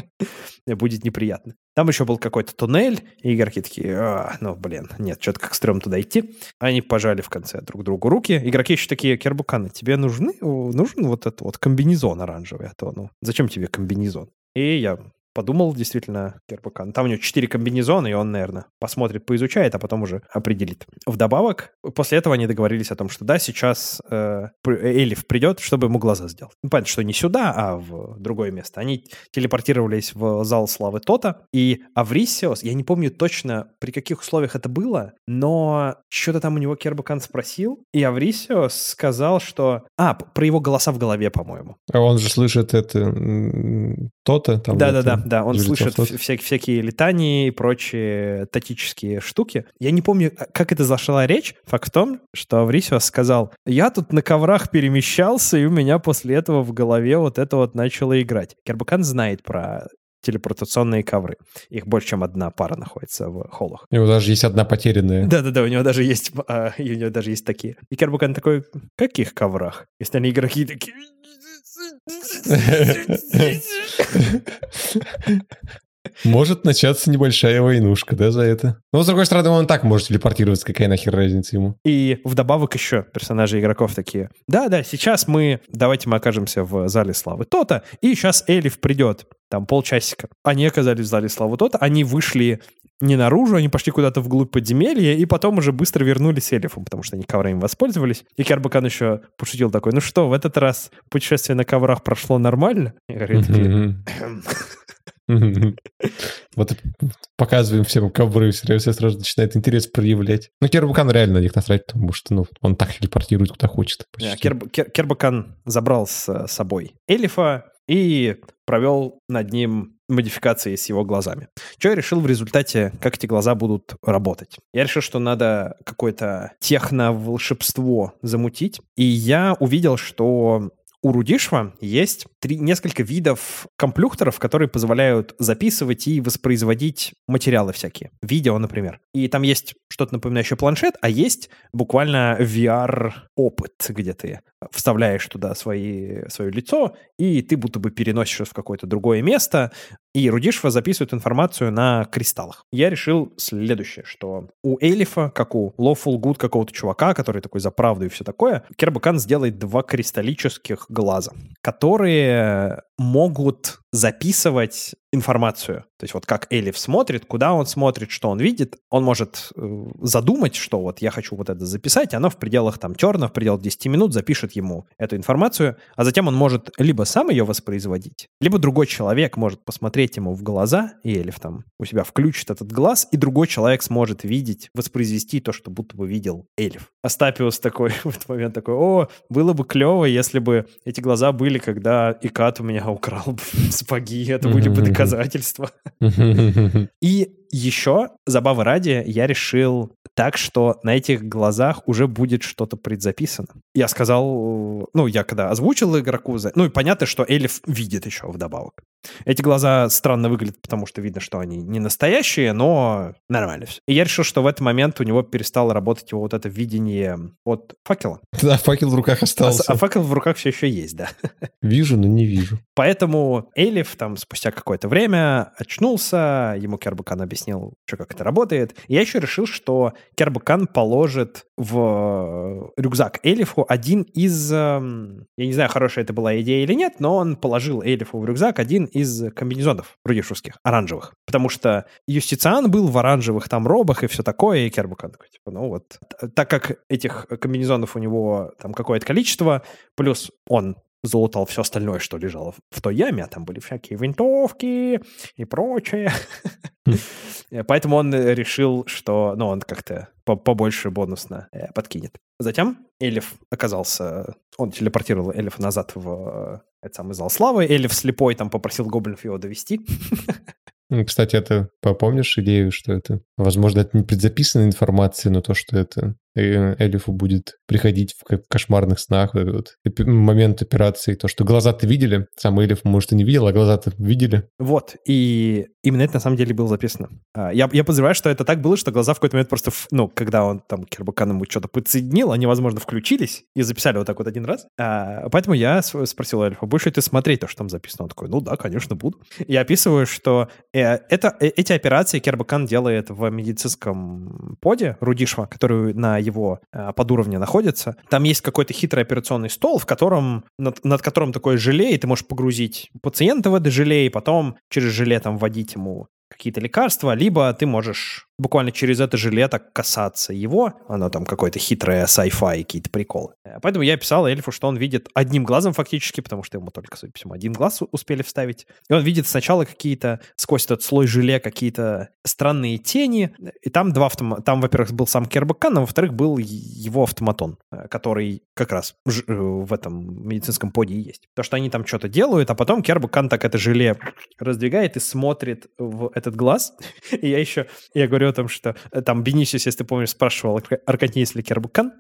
S1: Будет неприятно. Там еще был какой-то туннель, и игроки такие, а, ну, блин, нет, что-то как стрёмно туда идти. Они пожали в конце друг другу руки. Игроки еще такие, Кербо-Кан, тебе нужны, нужен вот этот вот комбинезон оранжевый, а то, ну, зачем тебе комбинезон? И я подумал, действительно, Кербо-Кан. Там у него четыре комбинезона, и он, наверное, посмотрит, поизучает, а потом уже определит. Вдобавок, после этого они договорились о том, что да, сейчас э, Элиф придет, чтобы ему глаза сделать. Ну, понятно, что не сюда, а в другое место. Они телепортировались в зал славы Тота, и Аврисиос, я не помню точно, при каких условиях это было, но что-то там у него Кербо-Кан спросил, и Аврисиос сказал, что... А, про его голоса в голове, по-моему.
S2: А он же слышит это... Тота?
S1: Да-да-да. Да, он слышит вся, всякие летания и прочие татические штуки. Я не помню, как это зашла речь. Факт в том, что Аврисиос сказал, я тут на коврах перемещался, и у меня после этого в голове вот это вот начало играть. Кербо-Кан знает про телепортационные ковры. Их больше, чем одна пара находится в холлах.
S2: У него даже есть одна потерянная.
S1: Да-да-да, у него даже есть, а, у него даже есть такие. И Кербо-Кан такой, каких коврах? И остальные игроки такие...
S2: Может начаться небольшая войнушка, да, за это. Но, с другой стороны, он так может телепортироваться, какая нахер разница ему.
S1: И вдобавок еще персонажи игроков такие. Да-да, сейчас мы, давайте мы окажемся в зале славы Тота, и сейчас Элиф придет, там полчасика. Они оказались в зале славы Тота, они вышли не наружу, они пошли куда-то вглубь подземелья, и потом уже быстро вернулись Элифом, потому что они коврами воспользовались. И Кербо-Кан еще пошутил такой, ну что, в этот раз путешествие на коврах прошло нормально? И говорит,
S2: вот показываем всем ковры, все сразу начинает интерес проявлять. Ну, Кербо-Кан реально на них насрать, потому что ну, он так телепортирует, куда хочет.
S1: Кербо-Кан забрал с собой Элифа и провел над ним модификации с его глазами. Что я решил в результате, как эти глаза будут работать? Я решил, что надо какое-то техно-волшебство замутить, и я увидел, что у Рудишва есть три, несколько видов комплюхтеров, которые позволяют записывать и воспроизводить материалы всякие. Видео, например. И там есть что-то напоминающее планшет, а есть буквально ви ар-опыт, где ты вставляешь туда свои, свое лицо, и ты будто бы переносишь в какое-то другое место, и Рудишва записывает информацию на кристаллах. Я решил следующее, что у Элифа, как у Lawful Good какого-то чувака, который такой за правду и все такое, Кербо-Кан сделает два кристаллических глаза, которые могут записывать информацию. То есть вот как Элиф смотрит, куда он смотрит, что он видит, он может э, задумать, что вот я хочу вот это записать, и оно в пределах там терна, в пределах десяти минут запишет ему эту информацию, а затем он может либо сам ее воспроизводить, либо другой человек может посмотреть ему в глаза, и Элиф там у себя включит этот глаз, и другой человек сможет видеть, воспроизвести то, что будто бы видел Элиф. Астапиус такой в этот момент такой, о, было бы клево, если бы эти глаза были, когда Икат у меня украл сапоги, это были бы доказательства. И еще, забавы ради, я решил так, что на этих глазах уже будет что-то предзаписано. Я сказал, ну, я когда озвучил игроку, ну, и понятно, что Элиф видит еще вдобавок. Эти глаза странно выглядят, потому что видно, что они не настоящие, но нормально все. И я решил, что в этот момент у него перестало работать его вот это видение от факела.
S2: Да, факел в руках остался.
S1: А, а факел в руках все еще есть, да.
S2: Вижу, но не вижу.
S1: Поэтому Элиф там спустя какое-то время очнулся, ему Кербукан объяснил, что как это работает. И я еще решил, что Кербукан положит в рюкзак Элифу один из... Я не знаю, хорошая это была идея или нет, но он положил Элифу в рюкзак один из комбинезонов рудишевских, оранжевых. Потому что Юстициан был в оранжевых там робах и все такое, и Кербукан такой, типа, ну вот. Так как этих комбинезонов у него там какое-то количество, плюс он залутал все остальное, что лежало в той яме, а там были всякие винтовки и прочее. Поэтому он решил, что ну, он как-то побольше бонусно подкинет. Затем Элиф оказался... Он телепортировал Элифа назад в этот самый зал славы. Элиф слепой там попросил гоблинов его довести.
S2: Кстати, это помнишь идею, что это, возможно, это не предзаписанная информация, но то, что это Элифу будет приходить в кошмарных снах, вот этот вот момент операции, то, что глаза-то видели, сам Элиф, может, и не видел, а глаза-то видели.
S1: Вот, и именно это на самом деле было записано. Я, я подозреваю, что это так было, что глаза в какой-то момент просто, ну, когда он там Кербукан ему что-то подсоединил, они, возможно, включились и записали вот так вот один раз. А, поэтому я спросил Элифа, будешь ли ты смотреть то, что там записано? Он такой, ну да, конечно, буду. Я описываю, что это, эти операции Кербукан делает в медицинском поде Рудишва, который на его э, подуровне находится. Там есть какой-то хитрый операционный стол, в котором, над, над которым такое желе, и ты можешь погрузить пациента в это желе, и потом через желе там вводить ему какие-то лекарства, либо ты можешь буквально через это желе так касаться его. Оно там какое-то хитрое sci-fi, какие-то приколы. Поэтому я писал Эльфу, что он видит одним глазом фактически, потому что ему только, судя по всему, один глаз успели вставить. И он видит сначала какие-то, сквозь этот слой желе, какие-то странные тени. И там два автомата. Там, во-первых, был сам Кербукан, а во-вторых, был его автоматон, который как раз в этом медицинском поде и есть. То, что они там что-то делают, а потом Кербукан так это желе раздвигает и смотрит в этот глаз. И я еще, я говорю о том, что там Бенисиус, если ты помнишь, спрашивал, Аркантиец ли Кербукан,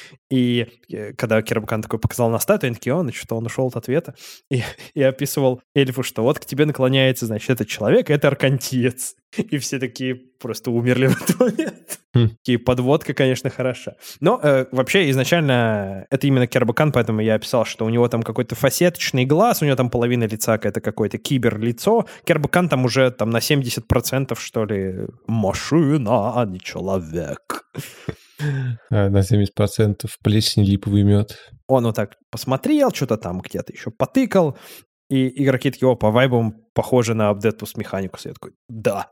S1: и когда Кербукан такой показал на статую, они такие, он, что он ушел от ответа, и я описывал Эльфу, что вот к тебе наклоняется, значит, этот человек, это Аркантиец. И все такие просто умерли в этот момент. Такие, подводка, конечно, хороша. Но э, вообще изначально это именно Кербукан, поэтому я описал, что у него там какой-то фасеточный глаз, у него там половина лица это какое-то кибер-лицо. Кербукан там уже там на семьдесят процентов, что ли, машина, а не человек.
S2: На семьдесят процентов плесень, липовый мед.
S1: Он вот так посмотрел, что-то там где-то еще потыкал, и игроки такие, о, по вайбам похоже на Update Mechanicus. Я такой, да.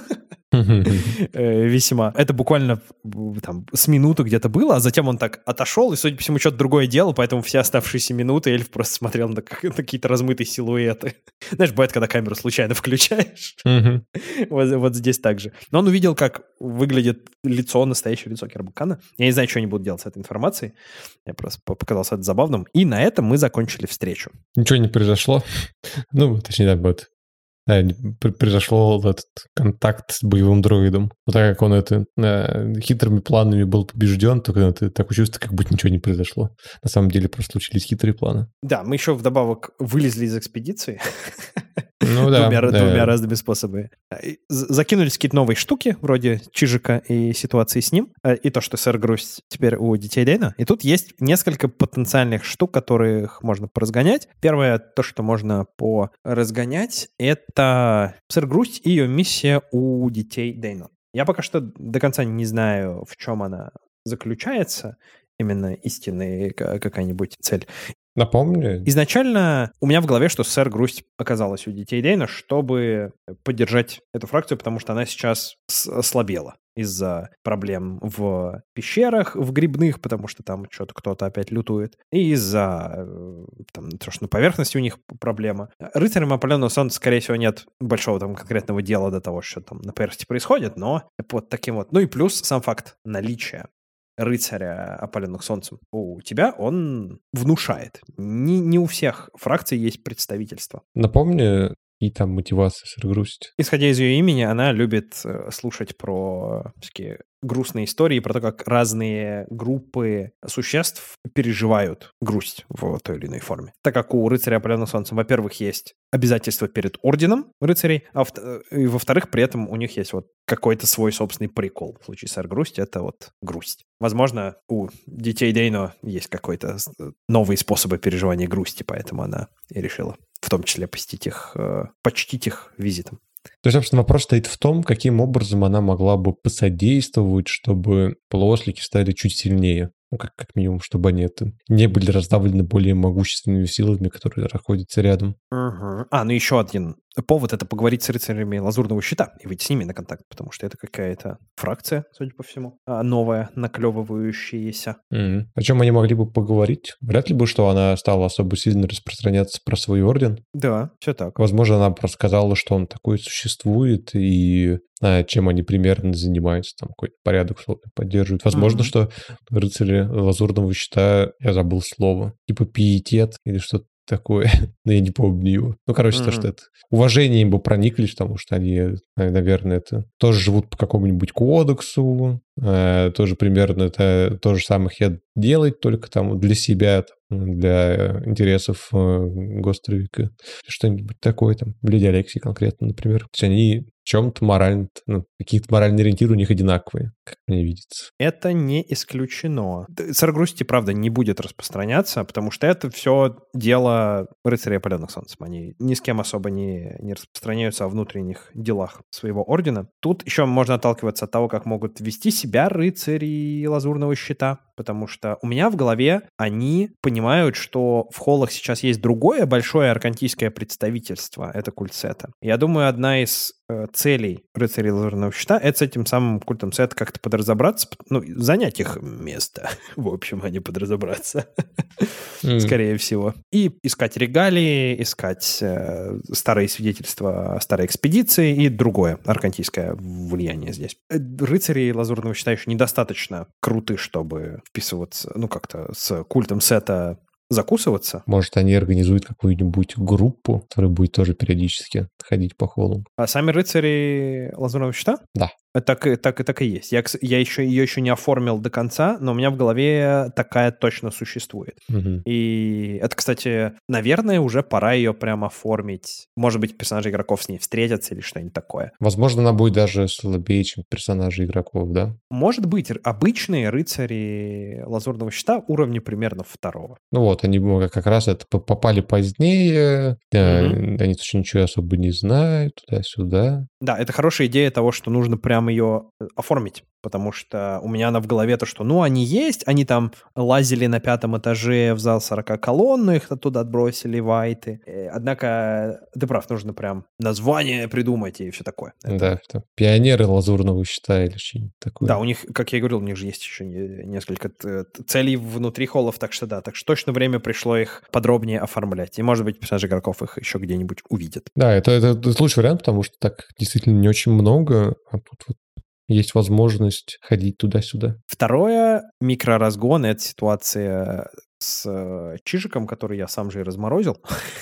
S1: Весьма. Это буквально там с минуту где-то было, а затем он так отошел, и, судя по всему, что-то другое делал, поэтому все оставшиеся минуты Эльф просто смотрел на какие-то размытые силуэты. Знаешь, бывает, когда камеру случайно включаешь. вот, вот здесь так же. Но он увидел, как выглядит лицо, настоящее лицо Кербукана. Я не знаю, что они будут делать с этой информацией. Я просто показался это забавным. И на этом мы закончили встречу.
S2: Ничего не произошло. Ну, точнее, да, вот. Да, произошел этот контакт с боевым дроидом. Но так как он это э, хитрыми планами был побежден, то это такое чувство, как будто ничего не произошло. На самом деле просто случились хитрые планы.
S1: Да, мы еще вдобавок вылезли из экспедиции.
S2: Ну да.
S1: Двумя,
S2: да.
S1: двумя разными способами. Закинулись какие-то новые штуки, вроде Чижика и ситуации с ним, и то, что сэр Грусть теперь у детей Дейна. И тут есть несколько потенциальных штук, которых можно поразгонять. Первое, то, что можно поразгонять, это сэр Грусть и ее миссия у детей Дейна. Я пока что до конца не знаю, в чем она заключается, именно истинная какая-нибудь цель.
S2: Напомню.
S1: Изначально у меня в голове, что сэр Грусть оказалась у детей Дейна, чтобы поддержать эту фракцию, потому что она сейчас ослабела из-за проблем в пещерах, в грибных, потому что там что-то кто-то опять лютует, и из-за там, то, что на поверхности у них проблема. Рыцарям опаленного солнца, скорее всего, нет большого там конкретного дела до того, что там на поверхности происходит, но вот таким вот. Ну и плюс сам факт наличия рыцаря, опаленных солнцем, у тебя он внушает. Не, не у всех фракций есть представительство.
S2: Напомню, и там мотивация сэр-грусть.
S1: Исходя из ее имени, она любит э, слушать про всякие грустные истории, про то, как разные группы существ переживают грусть в той или иной форме. Так как у рыцаря опаленных солнцем, во-первых, есть обязательства перед орденом рыцарей, а во- и, во-вторых, при этом у них есть вот какой-то свой собственный прикол. В случае сэр-грусти это вот грусть. Возможно, у детей Дейно есть какой-то с- новые способы переживания грусти, поэтому она и решила в том числе посетить их, э, почтить их визитом.
S2: То есть, собственно, вопрос стоит в том, каким образом она могла бы посодействовать, чтобы полуослики стали чуть сильнее. Ну, как, как минимум, чтобы они это не были раздавлены более могущественными силами, которые находятся рядом.
S1: Мгм. А, ну еще один повод — это поговорить с рыцарями Лазурного Щита и выйти с ними на контакт, потому что это какая-то фракция, судя по всему, а, новая, наклевывающаяся.
S2: Мгм. О чем они могли бы поговорить? Вряд ли бы, что она стала особо сильно распространяться про свой орден.
S1: Да, все так.
S2: Возможно, она просто сказала, что он такой существует, и а, чем они примерно занимаются, там какой-то порядок условно поддерживают. Возможно,
S1: Мгм.
S2: что рыцари Лазурного Щита, я забыл слово, типа пиетет или что-то такое, но я не помню его. Ну, короче, то,
S1: Мгм.
S2: что это уважением бы прониклись, потому что они, э, наверное, это тоже живут по какому-нибудь кодексу, э, тоже примерно это то же самое хотят делать, только там для себя, там, для интересов э, Гостревика, что-нибудь такое там, для Диалексии конкретно, например. То есть они в чем-то морально, ну, какие-то моральные ориентиры у них одинаковые, как мне видится.
S1: Это не исключено. Д- Сэр-грусти, правда, не будет распространяться, потому что это все дело рыцарей опаленных солнцем. Они ни с кем особо не, не распространяются о внутренних делах своего ордена. Тут еще можно отталкиваться от того, как могут вести себя рыцари Лазурного Щита, потому что у меня в голове они понимают, что в холлах сейчас есть другое большое аркантийское представительство, это культ Сета. Я думаю, одна из э, целей рыцарей Лазурного Щита — это с этим самым культом Сета как-то подразобраться, ну, занять их место, в общем, а не подразобраться,
S2: М.
S1: скорее всего. И искать регалии, искать э, старые свидетельства старой экспедиции и другое аркантийское влияние здесь. Э, Рыцари Лазурного Щита еще недостаточно круты, чтобы вписываться, ну, как-то с культом Сета закусываться.
S2: Может, они организуют какую-нибудь группу, которая будет тоже периодически ходить по холлам.
S1: А сами рыцари Лазурного Щита?
S2: Да.
S1: Так, и- так, и так и есть. Я, кс- я еще, ее еще не оформил до конца, но у меня в голове такая точно существует.
S2: Мгм.
S1: И это, кстати, наверное, уже пора ее прям оформить. Может быть, персонажи игроков с ней встретятся или что-нибудь такое.
S2: Возможно, она будет даже слабее, чем персонажи игроков, да?
S1: Может быть, р- обычные рыцари Лазурного Щита уровня примерно второго.
S2: Ну вот, они ну, как раз это п- попали позднее, э,
S1: Мгм.
S2: они тоже ничего особо не знают, туда-сюда.
S1: Да, это хорошая идея того, что нужно прям ее э, оформить, потому что у меня она в голове то, что, ну, они есть, они там лазили на пятом этаже в зал сорока колонн, но их оттуда отбросили вайты. Э, Однако, ты прав, нужно прям название придумать и все такое. Это-
S2: Да, там, пионеры Лазурного Щита или что-нибудь такое.
S1: Да, у них, как я и говорил, у них же есть еще не- несколько т- т- целей внутри холлов, так что да, так что точно время пришло их подробнее оформлять. И, может быть, персонажи игроков их еще где-нибудь увидят.
S2: Да, это, это, это лучший вариант, потому что так действительно не очень много, а тут вот есть возможность ходить туда-сюда.
S1: Второе, микроразгон — это ситуация с э, Чижиком, который я сам же и разморозил.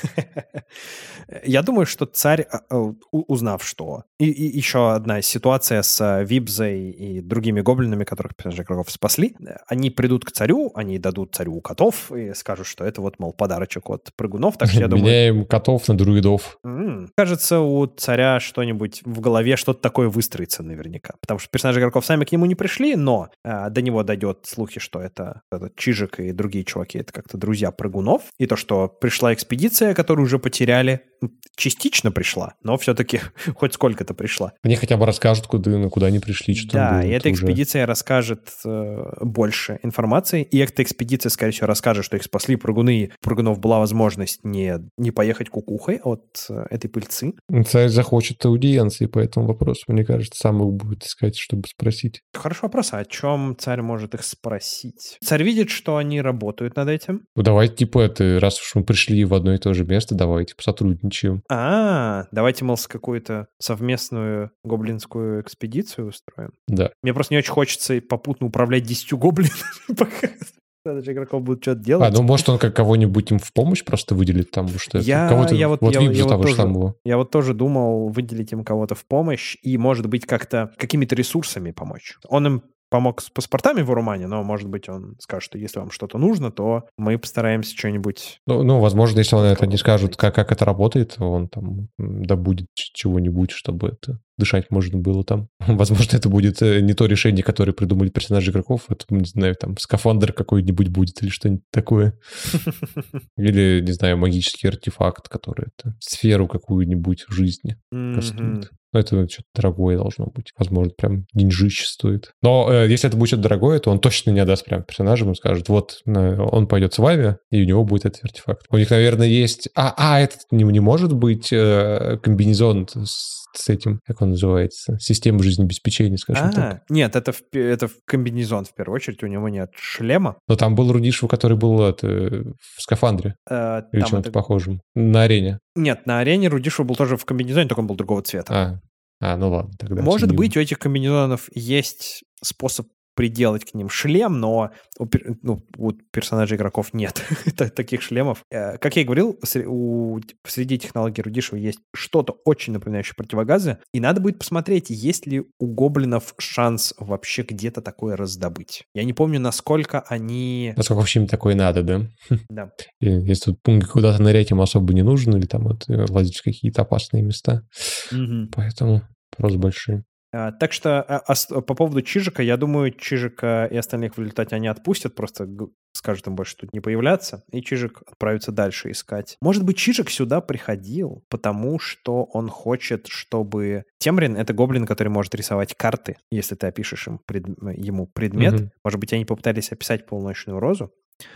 S1: Я думаю, что царь, а, а, у- узнав что... И, и еще одна ситуация с э, Вибзой и другими гоблинами, которых персонажи игроков спасли. Э, Они придут к царю, они дадут царю котов и скажут, что это вот, мол, подарочек от прыгунов. Так что я думаю...
S2: Меняем котов на друидов.
S1: М, Кажется, у царя что-нибудь в голове, что-то такое выстроится наверняка. Потому что персонажи игроков сами к нему не пришли, но а, до него дойдет слухи, что это этот Чижик и другие чуваки, это как-то друзья прыгунов. И то, что пришла экспедиция, которую уже потеряли, м, частично пришла, но все-таки хоть сколько-то пришла.
S2: Они хотя бы расскажут, куда, ну, куда они пришли, что
S1: Да,
S2: там было.
S1: и
S2: Это
S1: эта
S2: уже-
S1: экспедиция расскажет э, больше информации, и эта экспедиция, скорее всего, расскажет, что их спасли прыгуны, и у прыгунов была возможность не, не поехать кукухой от э, этой пыльцы.
S2: Царь захочет аудиенции по этому вопросу, мне кажется, сам их будет искать, чтобы спросить.
S1: Хороший вопрос, а о чем царь может их спросить? Царь видит, что они работают над этим.
S2: Ну, давайте, типа, это, раз уж мы пришли в одно и то же место, давайте посотрудничаем.
S1: А, давайте, мол, с какую-то совместную гоблинскую экспедицию устроим.
S2: Да.
S1: Мне просто не очень хочется попутно управлять десятью гоблинами, пока персонажи игроков будут что-то делать.
S2: А, ну может он как кого-нибудь им в помощь просто выделит, потому что
S1: я,
S2: кого-то...
S1: Я вот,
S2: вот
S1: я,
S2: Виб
S1: я,
S2: же того
S1: вот
S2: же самого.
S1: Я вот тоже думал выделить им кого-то в помощь и, может быть, как-то какими-то ресурсами помочь. Он им помог с паспортами в Урумане, но, может быть, он скажет, что если вам что-то нужно, то мы постараемся что-нибудь...
S2: Ну, ну возможно, если он это не скажет, как, как это работает, он там добудет чего-нибудь, чтобы это дышать можно было там. Возможно, это будет не то решение, которое придумали персонажи игроков, это, не знаю, там скафандр какой-нибудь будет или что-нибудь такое. Или, не знаю, магический артефакт, который это сферу какую-нибудь жизни кастует. Но это что-то дорогое должно быть. Возможно, прям деньжище стоит. Но э, если это будет что-то дорогое, то он точно не отдаст прям персонажам и скажет, вот, э, он пойдет с вами, и у него будет этот артефакт. У них, наверное, есть... А, а этот не, не может быть э, комбинезон с, с этим, как он называется, система жизнеобеспечения, скажем
S1: а,
S2: так.
S1: Нет, это, в, это в комбинезон, в первую очередь, у него нет шлема.
S2: Но там был Рудишев, который был это, в скафандре.
S1: А,
S2: или чем-то это... похожем. На арене.
S1: Нет, на арене Рудишев был тоже в комбинезоне, только он был другого цвета.
S2: А, а ну ладно, тогда.
S1: Может быть, у этих комбинезонов есть способ приделать к ним шлем, но у, ну, у персонажей игроков нет таких шлемов. Как я и говорил, у, среди технологий Рудишева есть что-то очень напоминающее противогазы, и надо будет посмотреть, есть ли у гоблинов шанс вообще где-то такое раздобыть. Я не помню, насколько они...
S2: Насколько вообще им такое надо, да?
S1: Да.
S2: И если тут куда-то нырять им особо не нужно, или там вот лазить в какие-то опасные места.
S1: Угу.
S2: Поэтому вопрос большой.
S1: А, так что а, а, по поводу Чижика, я думаю, Чижика и остальных в результате они отпустят, просто скажут им больше тут не появляться, и Чижик отправится дальше искать. Может быть, Чижик сюда приходил, потому что он хочет, чтобы... Темрин — это гоблин, который может рисовать карты, если ты опишешь им пред... ему предмет. Mm-hmm. Может быть, они попытались описать полуночную розу,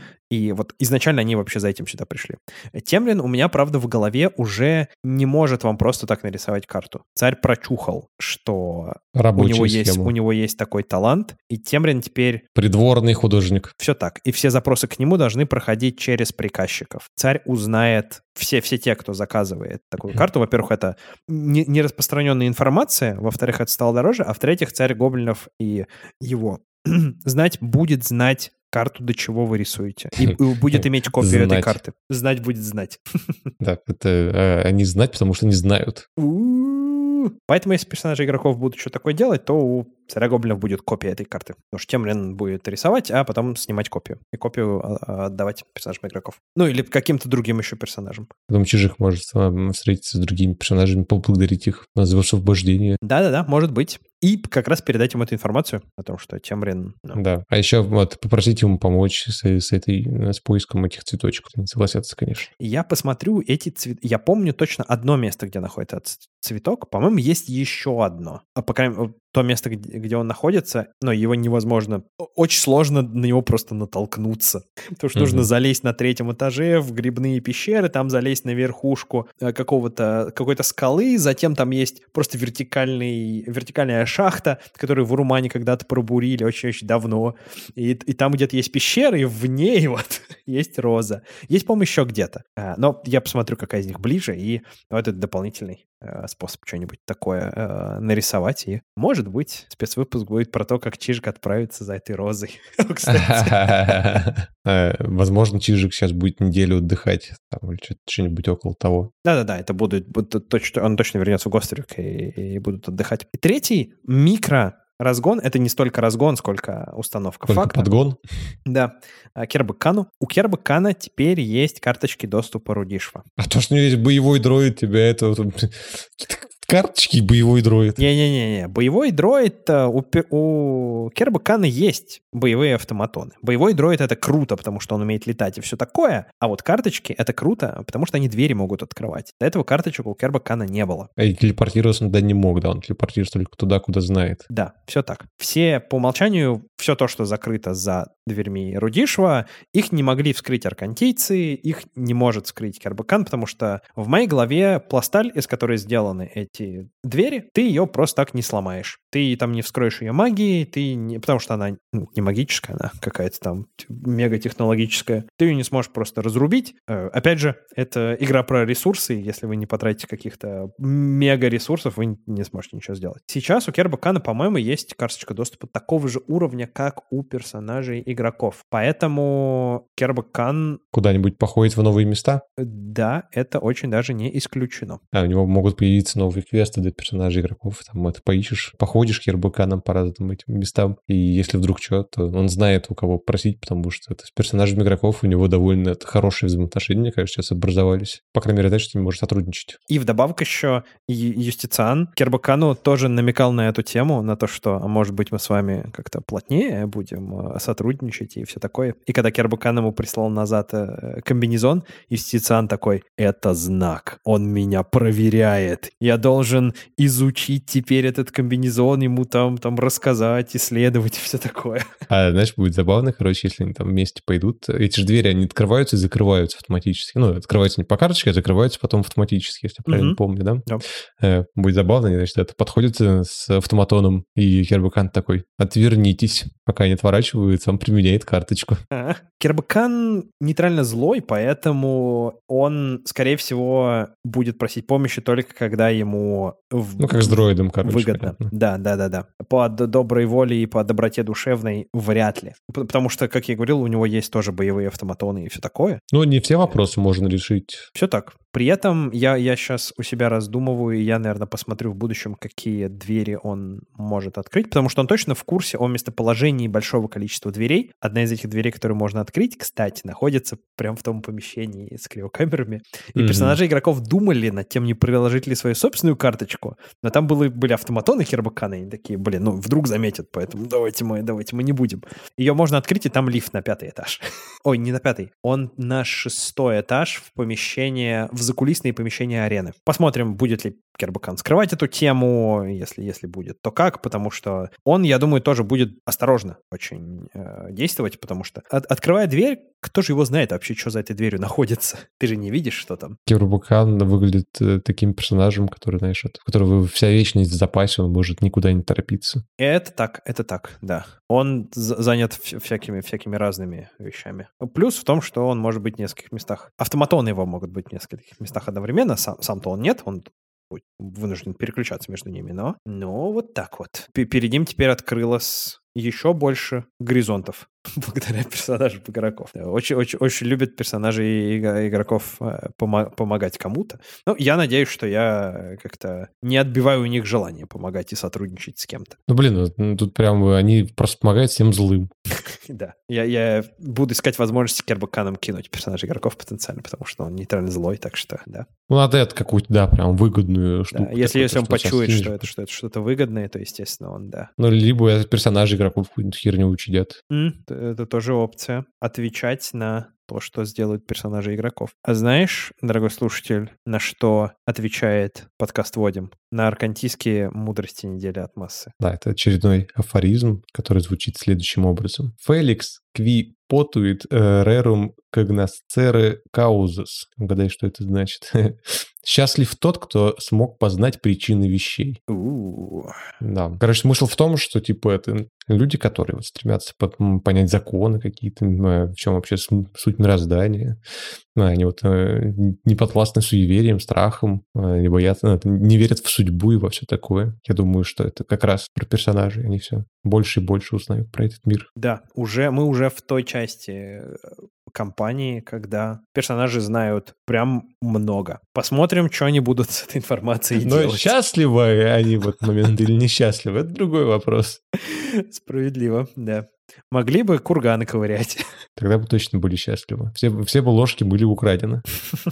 S1: и вот изначально они вообще за этим сюда пришли. Темрин у меня, правда, в голове уже не может вам просто так нарисовать карту. Царь прочухал, что у него, есть, у него есть такой талант, и Темрин теперь...
S2: Придворный художник.
S1: Все так. И все запросы к нему должны проходить через приказчиков. Царь узнает... Все, все те, кто заказывает такую карту, во-первых, это не, не распространенная информация, во-вторых, это стало дороже, а в-третьих, царь гоблинов и его знать будет знать карту, до чего вы рисуете. И будет иметь копию знать. Этой карты. Знать будет знать.
S2: Да, это они знать, потому что не знают.
S1: Поэтому, если персонажи игроков будут что-то такое делать, то у царя гоблинов будет копия этой карты. Потому что Темрин будет рисовать, а потом снимать копию. И копию отдавать персонажам игроков. Ну, или каким-то другим еще персонажам.
S2: Потом Чижик может встретиться с другими персонажами, поблагодарить их за освобождение.
S1: Да-да-да, может быть. И как раз передать ему эту информацию о том, что Темрин...
S2: Ну. Да, а еще вот попросить ему помочь с, с, этой, с поиском этих цветочков. Они согласятся, конечно.
S1: Я посмотрю эти цветы. Я помню точно одно место, где находится этот цветок. По-моему, есть еще одно. А по крайней мере, то место, где, где он находится, но его невозможно... Очень сложно на него просто натолкнуться. Потому что mm-hmm. нужно залезть на третьем этаже в грибные пещеры, там залезть на верхушку какого-то, какой-то скалы, затем там есть просто вертикальный, вертикальная шахта, которую в Урумане когда-то пробурили очень-очень давно. И, и там где-то есть пещера, и в ней вот есть роза. Есть, по-моему, еще где-то. Но я посмотрю, какая из них ближе, и вот это дополнительный способ что-нибудь такое э, нарисовать. И, может быть, спецвыпуск будет про то, как Чижик отправится за этой розой.
S2: Возможно, Чижик сейчас будет неделю отдыхать или что-нибудь около того.
S1: Да-да-да, это будет... Он точно вернется в Гостерик и будут отдыхать. И третий микро... Разгон — это не столько разгон, сколько установка
S2: Только
S1: факта.
S2: подгон?
S1: Да. Кербы Кану. У Кербы Кана теперь есть карточки доступа Рудишева.
S2: А то, что у него есть боевой дроид, тебя это... Карточки и боевой дроид.
S1: Не-не-не, боевой дроид у, у Кербы Кана есть боевые автоматоны. Боевой дроид — это круто, потому что он умеет летать и все такое, а вот карточки — это круто, потому что они двери могут открывать. До этого карточек у Кербы Кана не было.
S2: И телепортироваться он туда не мог, да, он телепортируется только туда, куда знает.
S1: Да, все так. Все по умолчанию, все то, что закрыто за дверьми Рудишева, их не могли вскрыть аркантийцы, их не может вскрыть Кербы Кан, потому что в моей голове пласталь, из которой сделаны эти двери, ты ее просто так не сломаешь. Ты там не вскроешь ее магией, ты не... потому что она не магическая, она какая-то там мегатехнологическая. Ты ее не сможешь просто разрубить. Опять же, это игра про ресурсы. Если вы не потратите каких-то мега-ресурсов, вы не сможете ничего сделать. Сейчас у Кербы Кана, по-моему, есть карточка доступа такого же уровня, как у персонажей игроков. Поэтому Кербакан...
S2: Куда-нибудь походит в новые места?
S1: Да, это очень даже не исключено.
S2: А у него могут появиться новые квесты для персонажей игроков. Там это поищешь, походишь Кербаканом по разным этим местам. И если вдруг что, то он знает, у кого просить, потому что это с персонажами игроков у него довольно хорошие взаимоотношения, мне кажется, сейчас образовались. По крайней мере, дальше с ним может сотрудничать.
S1: И вдобавок еще Юстициан Кербакану тоже намекал на эту тему, на то, что, а может быть, мы с вами как-то плотнее будем сотрудничать и все такое. И когда Кербакан ему прислал назад комбинезон, Юстициан такой: это знак, он меня проверяет. Я должен изучить теперь этот комбинезон, ему там, там рассказать, исследовать и все такое.
S2: А знаешь, будет забавно, короче, если они там вместе пойдут. Эти же двери, они открываются и закрываются автоматически. Ну, открываются не по карточке, а закрываются потом автоматически, если я правильно mm-hmm. помню, да?
S1: Yeah.
S2: Э, будет забавно, значит, это подходит с автоматоном, и Кербакан такой: отвернитесь. Пока не отворачивается, он применяет карточку.
S1: А-а. Кербакан нейтрально злой, поэтому он, скорее всего, будет просить помощи только когда ему... В...
S2: Ну, как с дроидом, короче.
S1: Выгодно.
S2: Понятно.
S1: Да, да, да, да. По доброй воле и по доброте душевной вряд ли. Потому что, как я говорил, у него есть тоже боевые автоматоны и все такое.
S2: Ну, не все вопросы можно решить.
S1: Все так. При этом я, я сейчас у себя раздумываю, и я, наверное, посмотрю в будущем, какие двери он может открыть, потому что он точно в курсе о местоположении большого количества дверей. Одна из этих дверей, которую можно открыть, кстати, находится прямо в том помещении с криокамерами. И mm-hmm. персонажи игроков думали над тем, не приложить ли свою собственную карточку, но там были, были автоматоны Кербакана, и они такие: блин, ну вдруг заметят, поэтому давайте мы, давайте мы не будем. Ее можно открыть, и там лифт на пятый этаж. Ой, не на пятый, он на шестой этаж в помещение, в закулисные помещения арены. Посмотрим, будет ли Кербакан скрывать эту тему, если, если будет, то как, потому что он, я думаю, тоже будет осторожно очень э, действовать, потому что от, открывая дверь, кто же его знает вообще, что за этой дверью находится? Ты же не видишь, что там.
S2: Кербакан выглядит э, таким персонажем, который, знаешь, от которого вся вечность в запасе, он может никуда не торопиться.
S1: Это так, это так, да. Он занят всякими, всякими разными вещами. Плюс в том, что он может быть в нескольких местах. Автоматоны его могут быть в нескольких местах одновременно, сам, сам-то он нет, он вынужден переключаться между ними, но, но вот так вот. Перед ним теперь открылось еще больше горизонтов благодаря персонажам игроков. Очень, очень, очень любят персонажи игроков помо- помогать кому-то. Ну, я надеюсь, что я как-то не отбиваю у них желание помогать и сотрудничать с кем-то.
S2: Ну, блин, ну, тут прям они просто помогают всем злым.
S1: Да. Я, я буду искать возможности Кербаканом кинуть персонажей игроков потенциально, потому что он нейтрально злой, так что, да.
S2: Ну, надо это какую-то, да, прям выгодную штуку.
S1: Да, если, если он почует, что это, что это что-то выгодное, то, естественно, он, да.
S2: Ну, либо персонажи игроков какую-нибудь херню учудят.
S1: Mm, это тоже опция. Отвечать на то, что сделают персонажи игроков. А знаешь, дорогой слушатель, на что отвечает подкаст «Вводим»? На аркантийские мудрости недели от массы.
S2: Да, это очередной афоризм, который звучит следующим образом. «Феликс кви потуит рерум когносцере каузас». Угадай, что это значит. «Счастлив тот, кто смог познать причины вещей».
S1: У-у-у.
S2: Да. Короче, смысл в том, что, типа, это люди, которые вот стремятся понять законы какие-то, в чем вообще суть мироздания. Они вот не подвластны суевериям, страхам, не боятся, не верят в судьбу и во все такое. Я думаю, что это как раз про персонажей. Они все больше и больше узнают про этот мир.
S1: Да, уже мы уже в той части кампании, когда персонажи знают прям много. Посмотрим, что они будут с этой информацией
S2: Но
S1: делать.
S2: Счастливы они в этот момент или несчастливы, это другой вопрос.
S1: Справедливо, да. Могли бы курганы ковырять.
S2: Тогда бы точно были счастливы. Все, все бы ложки были украдены.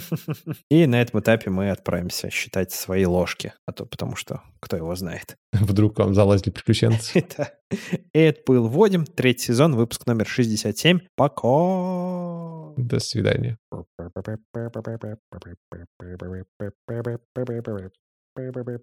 S1: И на этом этапе мы отправимся считать свои ложки. А то потому что кто его знает.
S2: Вдруг вам залазили приключенцы.
S1: Это, это был «Вводим», третий сезон, выпуск номер шестьдесят семь. Пока!
S2: До свидания.